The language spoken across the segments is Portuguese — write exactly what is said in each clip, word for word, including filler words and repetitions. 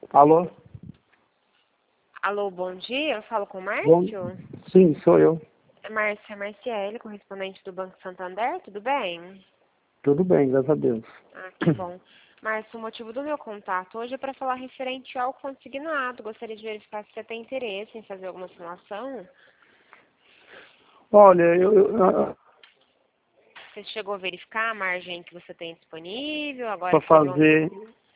Alô? Alô, bom dia. Eu falo com o Bom... Márcio? Sim, sou eu. É Márcia Marciele, correspondente do Banco Santander. Tudo bem? Tudo bem, graças a Deus. Ah, que bom. Márcio, o motivo do meu contato hoje é para falar referente ao consignado. Gostaria de verificar se você tem interesse em fazer alguma simulação. Olha, eu... eu Você chegou a verificar a margem que você tem disponível? Agora para que teve um... fazer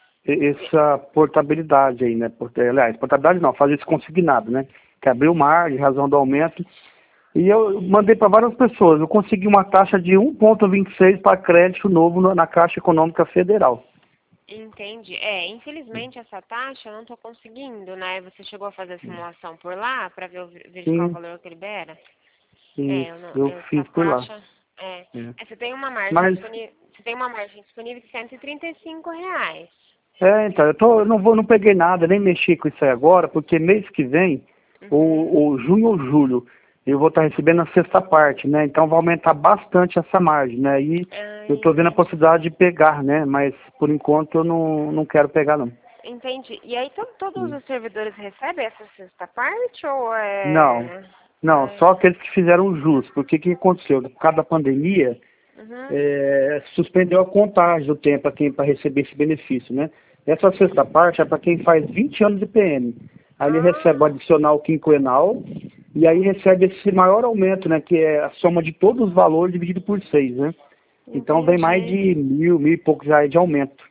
essa portabilidade aí, né? Porta- Aliás, portabilidade não, fazer esse consignado, né? Que abriu margem, razão do aumento. E eu mandei para várias pessoas. Eu consegui uma taxa de um vírgula vinte e seis para crédito novo na na Caixa Econômica Federal. Entendi. É, infelizmente essa taxa eu não estou conseguindo, né? Você chegou a fazer a simulação por lá para ver, o- verificar o Sim, valor que libera? É, eu isso, não, eu essa fiz por lá. taxa. É, É. é, você tem uma margem Mas, disponível. Você tem uma margem disponível de cento e trinta e cinco reais. é, então, eu, tô, eu não, vou, não peguei nada, nem mexi com isso aí agora, porque mês que vem, Uhum. ou, ou junho ou julho, eu vou estar recebendo a sexta parte, né? Então vai aumentar bastante essa margem, né? E Ah, eu estou vendo a entendi. possibilidade de pegar, né? Mas por enquanto eu não, não quero pegar, não. Entendi. E aí to- todos Hum. os servidores recebem essa sexta parte ou Não, é. não, É... só aqueles que fizeram jus, porque o que aconteceu? Por causa da pandemia, Uhum. é, suspendeu a contagem do tempo para receber esse benefício, né? Essa sexta parte é para quem faz vinte anos de P M. Aí ele recebe o Ah, adicional quinquenal e aí recebe esse maior aumento, né? Que é a soma de todos os valores dividido por seis, né? Então vem mais entendi. de mil, mil e poucos reais de aumento.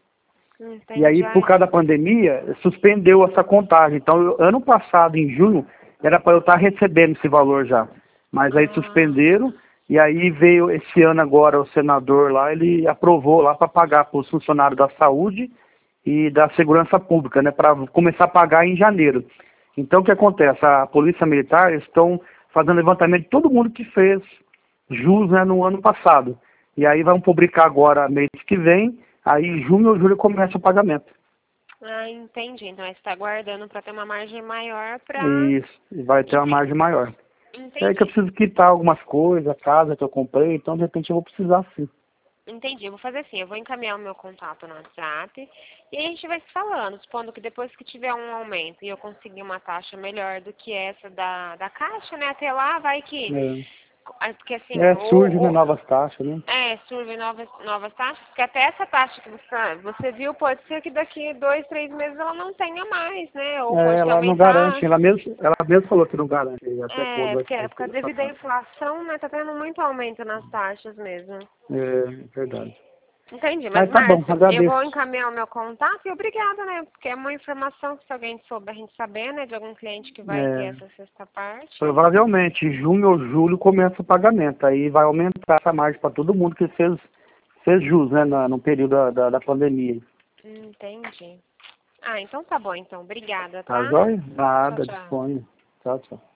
E aí, Entendi. por Ai, causa da pandemia, suspendeu essa contagem. Então, eu- ano passado, em junho, era para eu estar recebendo esse valor já. Mas aí ah, suspenderam, e aí veio esse ano agora o senador lá, ele aprovou lá para pagar para os funcionários da saúde e da segurança pública, né? Para começar a pagar em janeiro. Então, o que acontece? A Polícia Militar estão fazendo levantamento de todo mundo que fez jus, né, no ano passado. E aí vão publicar agora mês que vem, aí em junho ou julho começa o pagamento. ah, entendi. Então você está aguardando para ter uma margem maior para. Isso, e vai ter uma margem maior. É aí que eu Entendi. preciso quitar algumas coisas, a casa que eu comprei, então de repente eu vou precisar sim. Entendi, eu vou fazer assim, eu vou encaminhar o meu contato no WhatsApp e aí a gente vai se falando, supondo que depois que tiver um aumento e eu conseguir uma taxa melhor do que essa da, da Caixa, né, até lá vai que, É, ah, porque assim, é surge, ou, né, ou novas taxas, né? é, surgem novas, novas taxas, porque até essa taxa que você, você viu, pode ser que daqui dois, três meses ela não tenha mais, né, ou É, pode ter ela não aumentado. garante, ela mesmo, ela mesmo falou que não garante até quando É, vai porque, ficar porque essa devido à taxa. inflação, né, tá tendo muito aumento nas taxas mesmo. É, verdade. Entendi, mas Mas tá bom, Márcio, eu agradeço. vou encaminhar o meu contato e obrigada, né? Porque é uma informação que se alguém souber a gente saber, né? De algum cliente que vai ter É, essa sexta parte. provavelmente, em junho ou julho começa o pagamento. Aí vai aumentar essa margem para todo mundo que fez, fez jus, né, na, no período da, da, da pandemia. Entendi. Ah, então tá bom, então. Obrigada, Tá tá? joia? Tchau, Nada, tchau. disponha. Tchau, tchau.